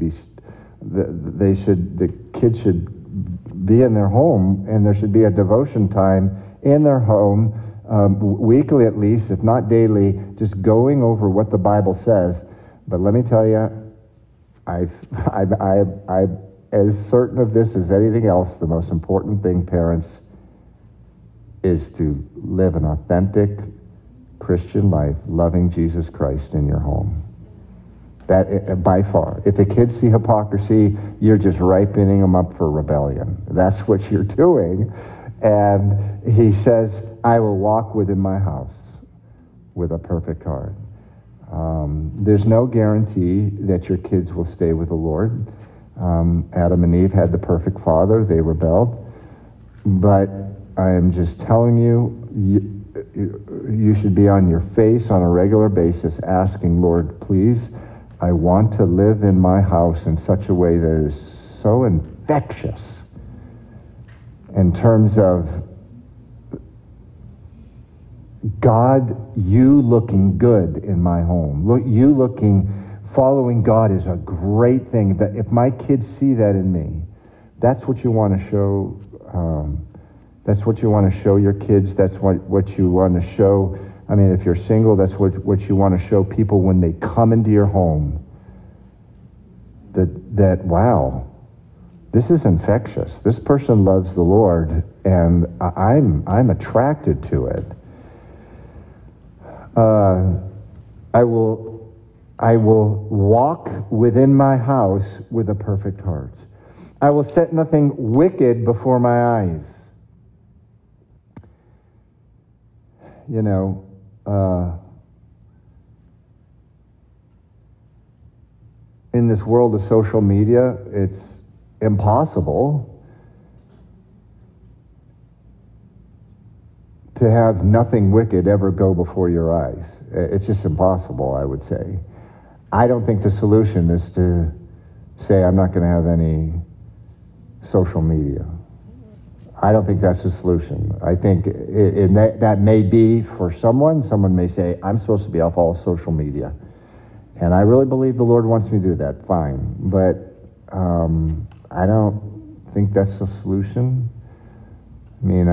the kids should be in their home, and there should be a devotion time in their home, weekly at least, if not daily, just going over what the Bible says. But let me tell you, I'm as certain of this as anything else. The most important thing, parents, is to live an authentic Christian life, loving Jesus Christ in your home. That, by far. If the kids see hypocrisy, you're just ripening them up for rebellion. That's what you're doing. And he says, I will walk within my house with a perfect heart. There's no guarantee that your kids will stay with the Lord. Adam and Eve had the perfect father. They rebelled. But I am just telling you, you should be on your face on a regular basis asking, Lord, please, I want to live in my house in such a way that is so infectious in terms of God, you looking good in my home. Following God is a great thing. That if my kids see that in me, that's what you want to show. That's what you want to show your kids. That's what you want to show. I mean, if you're single, that's what you want to show people when they come into your home. That wow, this is infectious. This person loves the Lord, and I'm attracted to it. I will walk within my house with a perfect heart. I will set nothing wicked before my eyes. In this world of social media, it's impossible to have nothing wicked ever go before your eyes. It's just impossible, I would say. I don't think the solution is to say, I'm not going to have any social media. I don't think that's the solution. I think that may be for someone. Someone may say, I'm supposed to be off all social media. And I really believe the Lord wants me to do that. Fine. But I don't think that's the solution. I mean,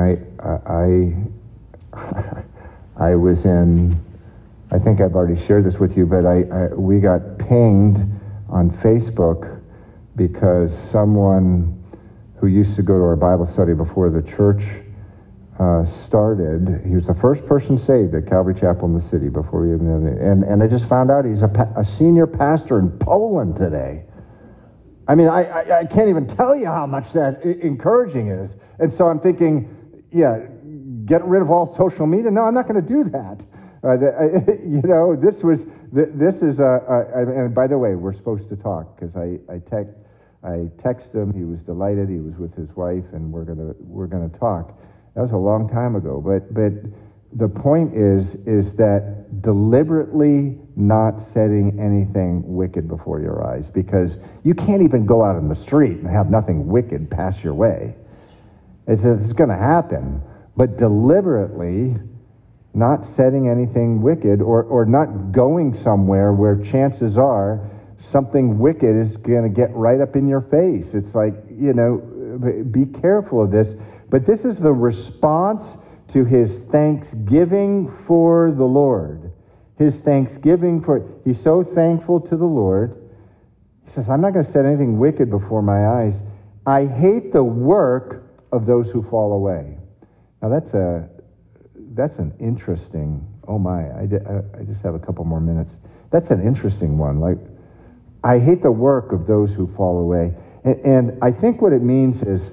I was in, I think I've already shared this with you, but we got pinged on Facebook because someone who used to go to our Bible study before the church started, he was the first person saved at Calvary Chapel in the city before we even had it. And I just found out he's a senior pastor in Poland today. I mean, I can't even tell you how much that encouraging is. And so I'm thinking, yeah, get rid of all social media? No, I'm not going to do that. This is and by the way, we're supposed to talk because I texted him. He was delighted. He was with his wife, and we're gonna talk. That was a long time ago. But the point is that deliberately not setting anything wicked before your eyes, because you can't even go out in the street and have nothing wicked pass your way. It's going to happen, but deliberately not setting anything wicked or not going somewhere where chances are something wicked is going to get right up in your face. It's like, be careful of this. But this is the response to his thanksgiving for the Lord. his thanksgiving he's so thankful to the Lord. He says, I'm not going to set anything wicked before my eyes. I hate the work of those who fall away. Now that's an interesting, oh my, I just have a couple more minutes. That's an interesting one. Like, I hate the work of those who fall away. And I think what it means is,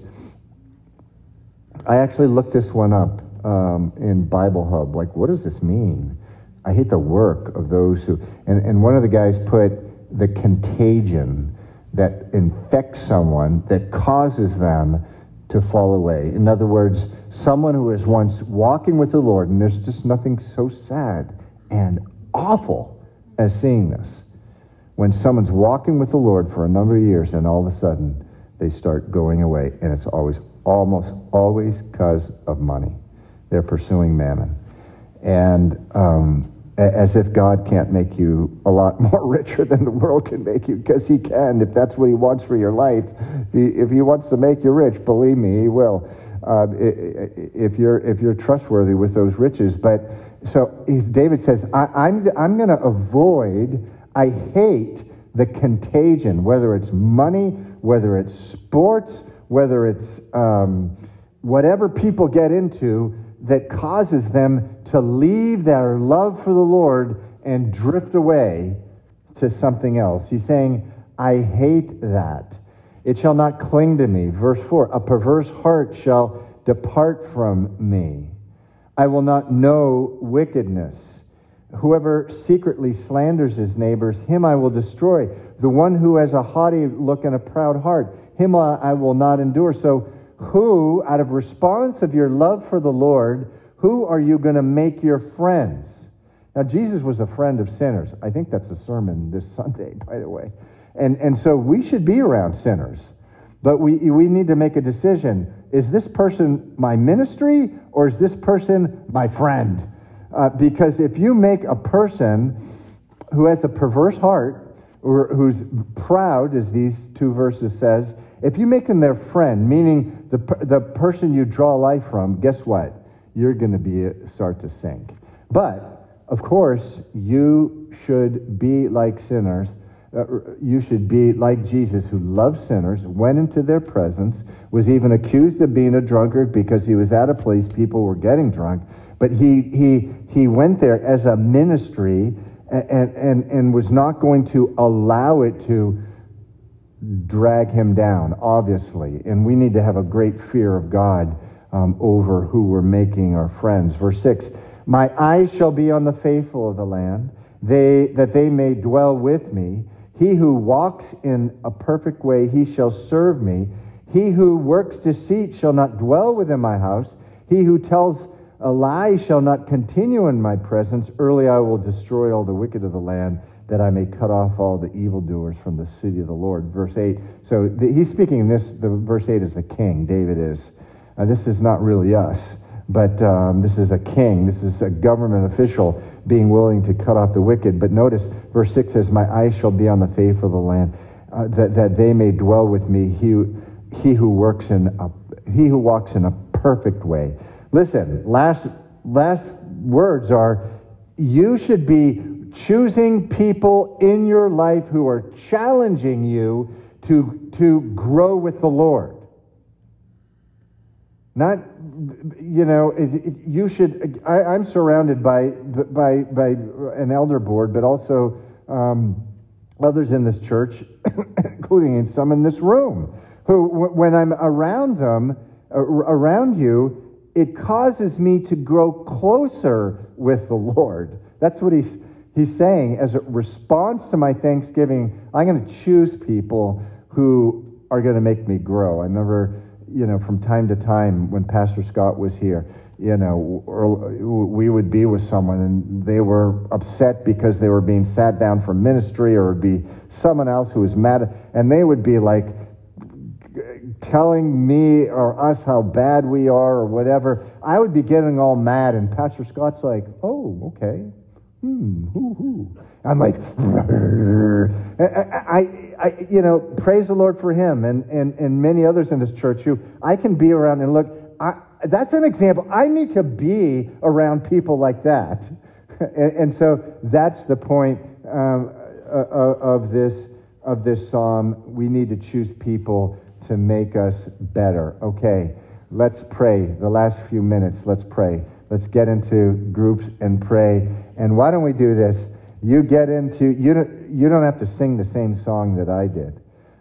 I actually looked this one up in Bible Hub. Like, what does this mean? I hate the work of those who... And one of the guys put the contagion that infects someone, that causes them to fall away. In other words, someone who is once walking with the Lord, and there's just nothing so sad and awful as seeing this. When someone's walking with the Lord for a number of years, and all of a sudden they start going away, and it's almost always because of money. They're pursuing mammon. And as if God can't make you a lot more richer than the world can make you, because he can, if that's what he wants for your life. If he wants to make you rich, believe me, he will. If you're trustworthy with those riches. But so David says, I'm going to avoid, I hate the contagion, whether it's money, whether it's sports, whether it's whatever people get into that causes them to leave their love for the Lord and drift away to something else. He's saying, I hate that. It shall not cling to me. Verse 4, a perverse heart shall depart from me. I will not know wickedness. Whoever secretly slanders his neighbors, him I will destroy. The one who has a haughty look and a proud heart, him I will not endure. So who, out of response of your love for the Lord, who are you going to make your friends? Now, Jesus was a friend of sinners. I think that's a sermon this Sunday, by the way. And so we should be around sinners. But we need to make a decision. Is this person my ministry, or is this person my friend? Because if you make a person who has a perverse heart, or who's proud, as these two verses says, if you make them their friend, meaning the person you draw life from, guess what? You're going to start to sink. But, of course, you should be like sinners. You should be like Jesus, who loved sinners, went into their presence, was even accused of being a drunkard because he was at a place people were getting drunk. But he went there as a ministry and was not going to allow it to drag him down, obviously. And we need to have a great fear of God over who we're making our friends. Verse 6, my eyes shall be on the faithful of the land, that they may dwell with me. He who walks in a perfect way, he shall serve me. He who works deceit shall not dwell within my house. He who tells a lie shall not continue in my presence. Early I will destroy all the wicked of the land, that I may cut off all the evildoers from the city of the Lord. Verse 8. So he's speaking in this, verse 8 is the king, David is. This is not really us, but this is a king. This is a government official being willing to cut off the wicked. But notice, verse 6 says, my eyes shall be on the faithful of the land, that they may dwell with me, he who walks in a perfect way. Listen, last words are, you should be choosing people in your life who are challenging you to grow with the Lord. Not, you should. I'm surrounded by an elder board, but also others in this church, including some in this room, who, when I'm around them, around you, it causes me to grow closer with the Lord. That's what he's saying. As a response to my thanksgiving, I'm going to choose people who are going to make me grow. I remember, from time to time when Pastor Scott was here, we would be with someone and they were upset because they were being sat down for ministry, or it would be someone else who was mad, and they would be like telling me or us how bad we are or whatever. I would be getting all mad, and Pastor Scott's like, oh, okay. I'm like, praise the Lord for him and many others in this church who I can be around and look, that's an example. I need to be around people like that. And so that's the point of this psalm. We need to choose people to make us better. Okay, let's pray. The last few minutes, let's pray. Let's get into groups and pray. And why don't we do this? You don't have to sing the same song that I did.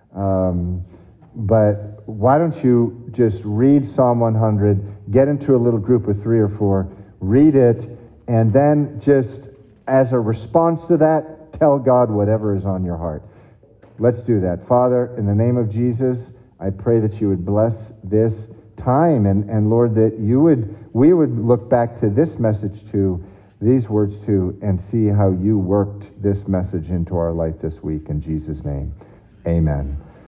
But why don't you just read Psalm 100, get into a little group of 3 or 4, read it, and then just as a response to that, tell God whatever is on your heart. Let's do that. Father, in the name of Jesus, I pray that you would bless this time, and Lord, that we would look back to this message too, these words too, and see how you worked this message into our life this week. In Jesus' name, amen.